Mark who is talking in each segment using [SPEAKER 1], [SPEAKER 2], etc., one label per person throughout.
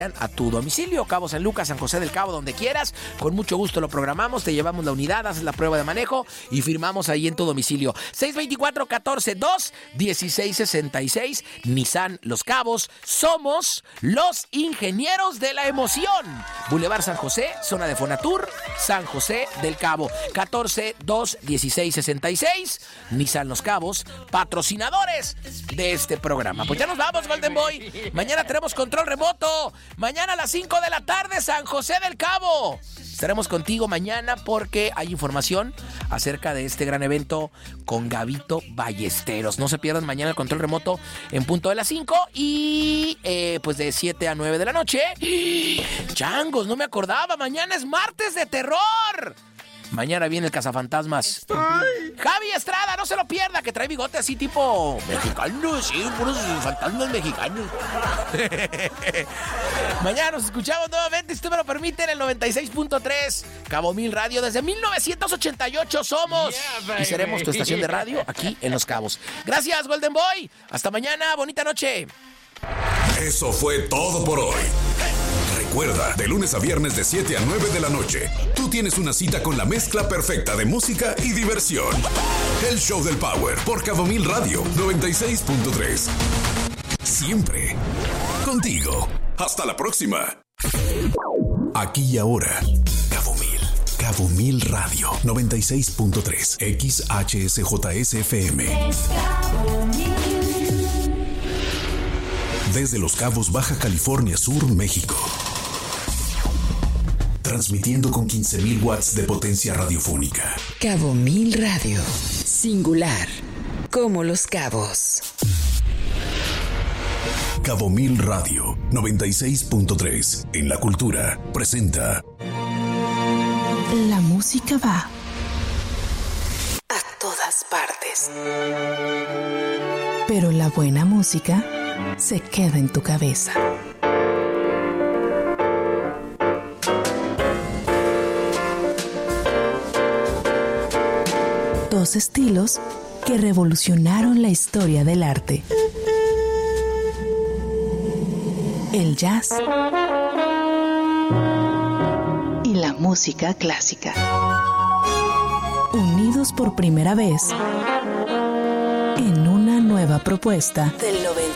[SPEAKER 1] a tu domicilio, Cabo San Lucas, San José del Cabo, donde quieras. Con mucho gusto lo programamos, te llevamos la unidad, haces la prueba de manejo y firmamos ahí en tu domicilio. 624-14-2-1666, Nissan Los Cabos. Somos los ingenieros de la emoción. Boulevard San José, zona de Fonatur, San José del Cabo. 14-2-1666, Nissan Los Cabos, patrocinadores de este programa. Pues ya nos vamos, Golden Boy. Mañana tenemos control remoto. Mañana a las 5 de la tarde, San José del Cabo. Estaremos contigo mañana porque hay información acerca de este gran evento con Gabito Ballesteros. No se pierdan mañana el control remoto en punto de las 5 y pues de 7 a 9 de la noche. Changos, no me acordaba. Mañana es martes de terror. Mañana viene el Cazafantasmas. ¡Ay! Javi Estrada, no se lo pierda, que trae bigote así tipo mexicano, sí, puros fantasmas mexicanos. Mañana nos escuchamos nuevamente, si usted me lo permite, en el 96.3 Cabo Mil Radio. Desde 1988 somos y seremos tu estación de radio aquí en Los Cabos. Gracias, Golden Boy. Hasta mañana, bonita noche.
[SPEAKER 2] Eso fue todo por hoy. Recuerda, de lunes a viernes de 7 a 9 de la noche, tú tienes una cita con la mezcla perfecta de música y diversión. El Show del Power por Cabo Mil Radio 96.3. Siempre contigo. Hasta la próxima. Aquí y ahora, Cabo Mil Radio 96.3 XHSJSFM. Desde Los Cabos, Baja California Sur, México. Transmitiendo con 15,000 watts de potencia radiofónica.
[SPEAKER 3] Cabo Mil Radio. Singular. Como Los Cabos.
[SPEAKER 2] Cabo Mil Radio 96.3. En la cultura. Presenta.
[SPEAKER 3] La música va a todas partes. Pero la buena música se queda en tu cabeza. Dos estilos que revolucionaron la historia del arte. El jazz y la música clásica. Unidos por primera vez en una nueva propuesta del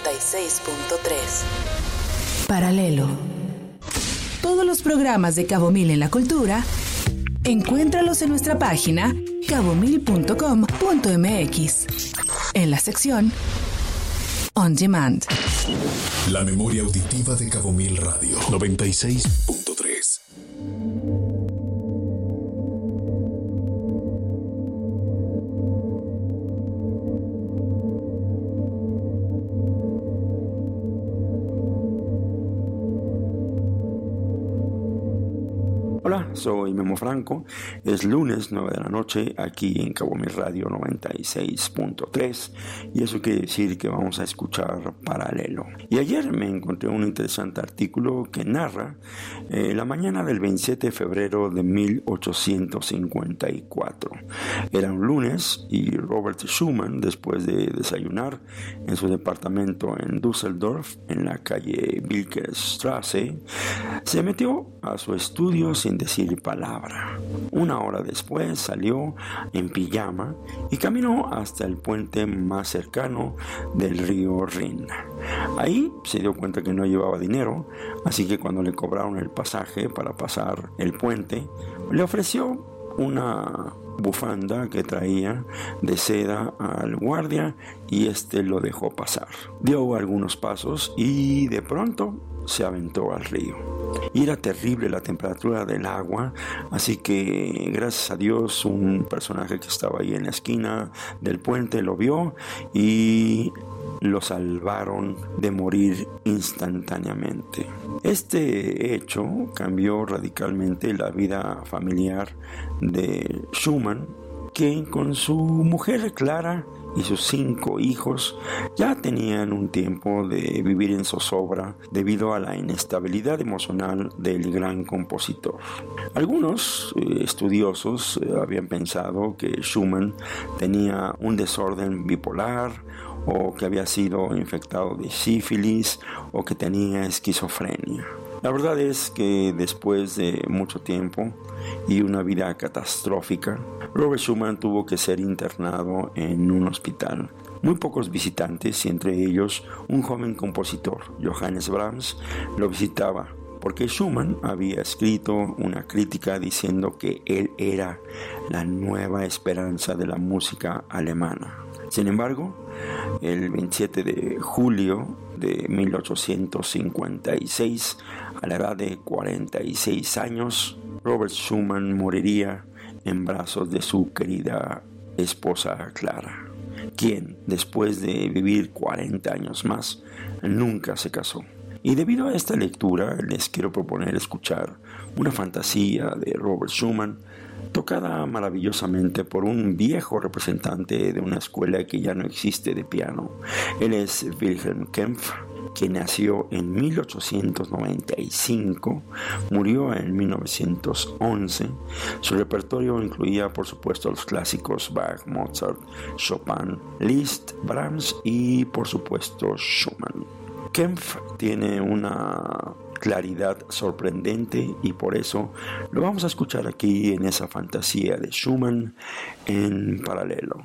[SPEAKER 3] 96.3. Paralelo. Todos los programas de Cabo Mil en la cultura, encuéntralos en nuestra página cabomil.com.mx en la sección On Demand.
[SPEAKER 2] La memoria auditiva de Cabo Mil Radio 96.3.
[SPEAKER 4] Hola, soy Memo Franco. Es lunes 9 de la noche aquí en Cabo Mil Radio 96.3 y eso quiere decir que vamos a escuchar Paralelo. Y ayer me encontré un interesante artículo que narra la mañana del 27 de febrero de 1854. Era un lunes y Robert Schumann, después de desayunar en su departamento en Düsseldorf, en la calle Wilkestrasse, se metió a su estudio sin decir palabra. Una hora después salió en pijama y caminó hasta el puente más cercano del río Rin. Ahí se dio cuenta que no llevaba dinero, así que cuando le cobraron el pasaje para pasar el puente, le ofreció una bufanda que traía de seda al guardia y este lo dejó pasar. Dio algunos pasos y de pronto se aventó al río. Y era terrible la temperatura del agua, así que gracias a Dios un personaje que estaba ahí en la esquina del puente lo vio y lo salvaron de morir instantáneamente. Este hecho cambió radicalmente la vida familiar de Schumann, que con su mujer Clara y sus 5 hijos ya tenían un tiempo de vivir en zozobra debido a la inestabilidad emocional del gran compositor. Algunos estudiosos habían pensado que Schumann tenía un desorden bipolar o que había sido infectado de sífilis o que tenía esquizofrenia. La verdad es que después de mucho tiempo y una vida catastrófica, Robert Schumann tuvo que ser internado en un hospital. Muy pocos visitantes, y entre ellos un joven compositor, Johannes Brahms, lo visitaba, porque Schumann había escrito una crítica diciendo que él era la nueva esperanza de la música alemana. Sin embargo, el 27 de julio de 1856, a la edad de 46 años, Robert Schumann moriría en brazos de su querida esposa Clara, quien, después de vivir 40 años más, nunca se casó. Y debido a esta lectura, les quiero proponer escuchar una fantasía de Robert Schumann, tocada maravillosamente por un viejo representante de una escuela que ya no existe de piano. Él es Wilhelm Kempff, quien nació en 1895, murió en 1911. Su repertorio incluía, por supuesto, los clásicos Bach, Mozart, Chopin, Liszt, Brahms y, por supuesto, Schumann. Kempff tiene una claridad sorprendente y por eso lo vamos a escuchar aquí en esa fantasía de Schumann en paralelo.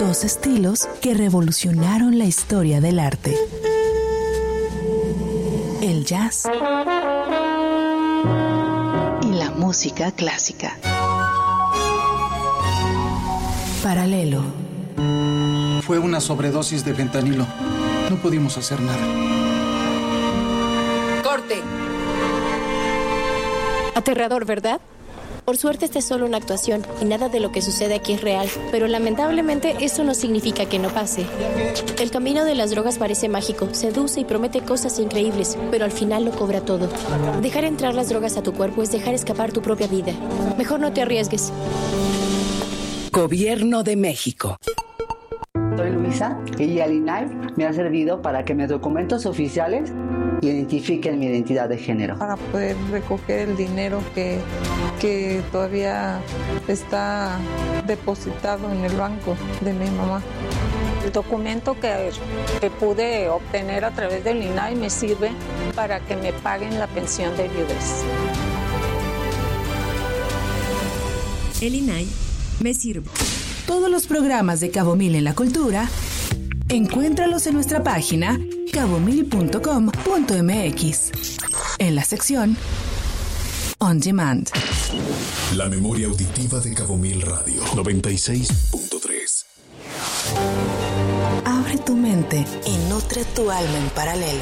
[SPEAKER 3] Dos estilos que revolucionaron la historia del arte. El jazz y la música clásica. Paralelo.
[SPEAKER 5] Fue una sobredosis de fentanilo. No pudimos hacer nada.
[SPEAKER 6] ¡Corte!
[SPEAKER 7] Aterrador, ¿verdad? Por suerte esta es solo una actuación y nada de lo que sucede aquí es real, pero lamentablemente eso no significa que no pase. El camino de las drogas parece mágico, seduce y promete cosas increíbles, pero al final lo cobra todo. Dejar entrar las drogas a tu cuerpo es dejar escapar tu propia vida. Mejor no te arriesgues.
[SPEAKER 6] Gobierno de México.
[SPEAKER 8] Soy Luisa y el INAI me ha servido para que mis documentos oficiales identifiquen mi identidad de género.
[SPEAKER 9] Para poder recoger el dinero que todavía está depositado en el banco de mi mamá.
[SPEAKER 10] El documento que pude obtener a través del INAI me sirve para que me paguen la pensión de viudez.
[SPEAKER 11] El INAI me sirve.
[SPEAKER 3] Todos los programas de Cabo Mil en la Cultura, encuéntralos en nuestra página cabomil.com.mx, en la sección On Demand.
[SPEAKER 2] La memoria auditiva de Cabo Mil Radio 96.3.
[SPEAKER 3] Abre tu mente y nutre tu alma en paralelo.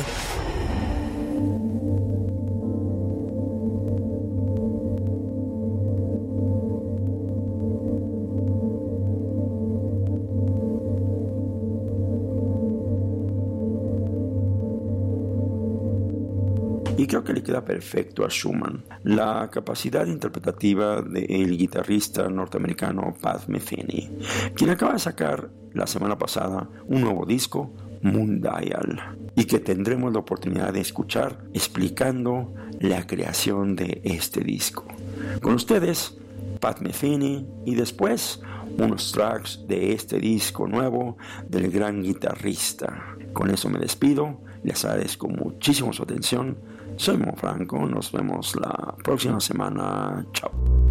[SPEAKER 4] Y creo que le queda perfecto a Schumann la capacidad interpretativa del guitarrista norteamericano Pat Metheny, quien acaba de sacar la semana pasada un nuevo disco, Moon Dial, y que tendremos la oportunidad de escuchar explicando la creación de este disco. Con ustedes, Pat Metheny, y después unos tracks de este disco nuevo del gran guitarrista. Con eso me despido, les agradezco muchísimo su atención. Soy Mo Franco, nos vemos la próxima semana. Chao.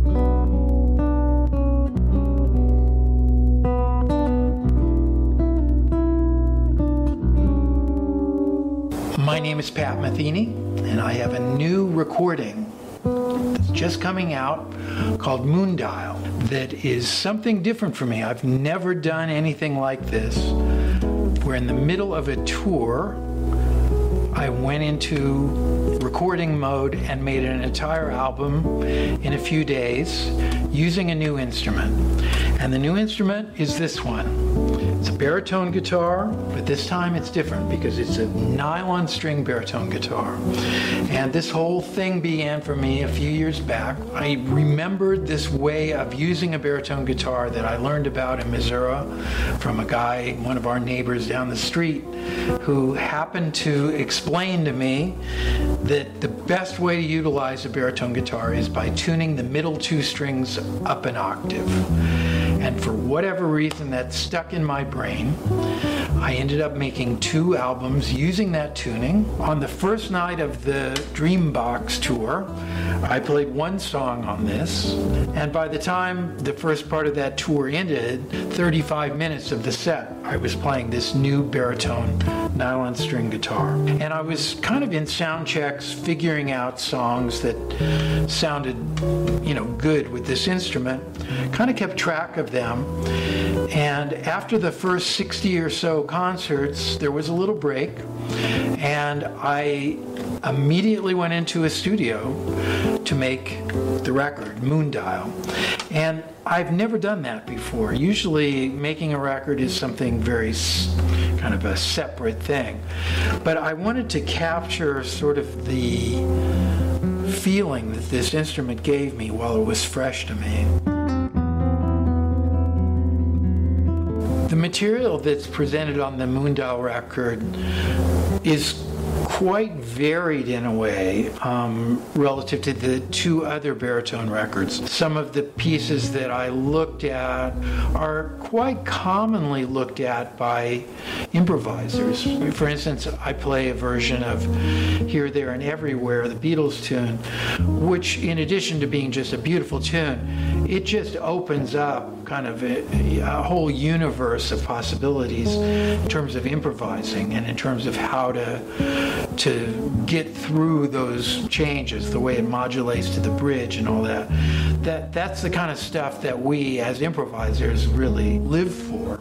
[SPEAKER 12] My name is Pat Metheny, and I have a new recording that's just coming out called Moon Dial that is something different for me. I've never done anything like this. We're in the middle of a tour. I went into recording mode and made an entire album in a few days using a new instrument. And the new instrument is this one. It's a baritone guitar, but this time it's different because it's a nylon string baritone guitar. And this whole thing began for me a few years back. I remembered this way of using a baritone guitar that I learned about in Missouri from a guy, one of our neighbors down the street, who happened to explain to me that the best way to utilize a baritone guitar is by tuning the middle two strings up an octave. And for whatever reason that stuck in my brain, I ended up making 2 albums using that tuning. On the first night of the Dreambox tour, I played 1 song on this, and by the time the first part of that tour ended, 35 minutes of the set, I was playing this new baritone nylon string guitar. And I was kind of in sound checks figuring out songs that sounded, good with this instrument. Kind of kept track of them. And after the first 60 or so concerts, there was a little break, and I immediately went into a studio to make the record, Moon Dial. And I've never done that before. Usually making a record is something very kind of a separate thing. But I wanted to capture sort of the feeling that this instrument gave me while it was fresh to me. The material that's presented on the Moon Dial record is quite varied in a way relative to the two other baritone records. Some of the pieces that I looked at are quite commonly looked at by improvisers. For instance, I play a version of Here, There, and Everywhere, the Beatles tune, which in addition to being just a beautiful tune, it just opens up kind of a whole universe of possibilities in terms of improvising and in terms of how to get through those changes, the way it modulates to the bridge and all that. That's the kind of stuff that we as improvisers really live for.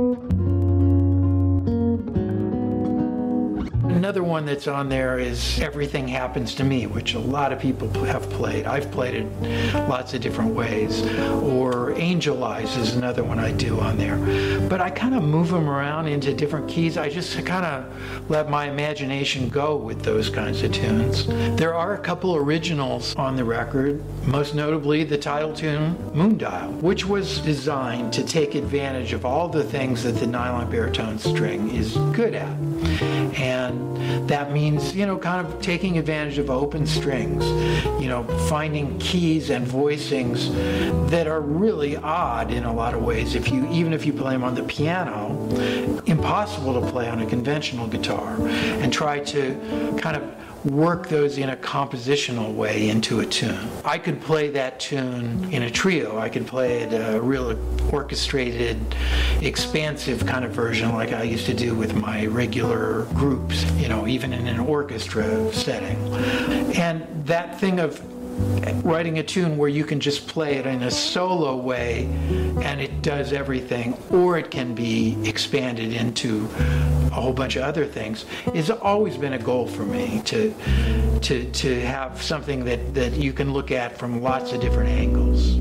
[SPEAKER 12] Another one that's on there is Everything Happens to Me, which a lot of people have played. I've played it lots of different ways. Or Angel Eyes is another one I do on there. But I kind of move them around into different keys. I just kind of let my imagination go with those kinds of tunes. There are a couple originals on the record, most notably the title tune, Moondial, which was designed to take advantage of all the things that the nylon baritone string is good at. And that means, kind of taking advantage of open strings, finding keys and voicings that are really odd in a lot of ways. Even if you play them on the piano, impossible to play on a conventional guitar, and try to kind of work those in a compositional way into a tune. I could play that tune in a trio. I could play it a real orchestrated, expansive kind of version like I used to do with my regular groups, even in an orchestra setting. And that thing of writing a tune where you can just play it in a solo way and it does everything, or it can be expanded into a whole bunch of other things, has always been a goal for me, to have something that you can look at from lots of different angles.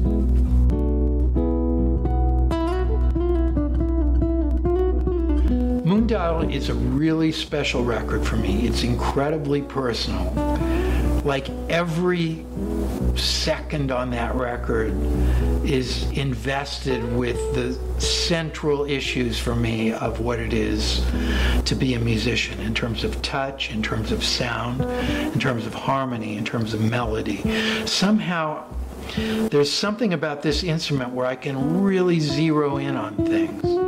[SPEAKER 12] Moondial is a really special record for me. It's incredibly personal. Like every second on that record is invested with the central issues for me of what it is to be a musician, in terms of touch, in terms of sound, in terms of harmony, in terms of melody. Somehow there's something about this instrument where I can really zero in on things.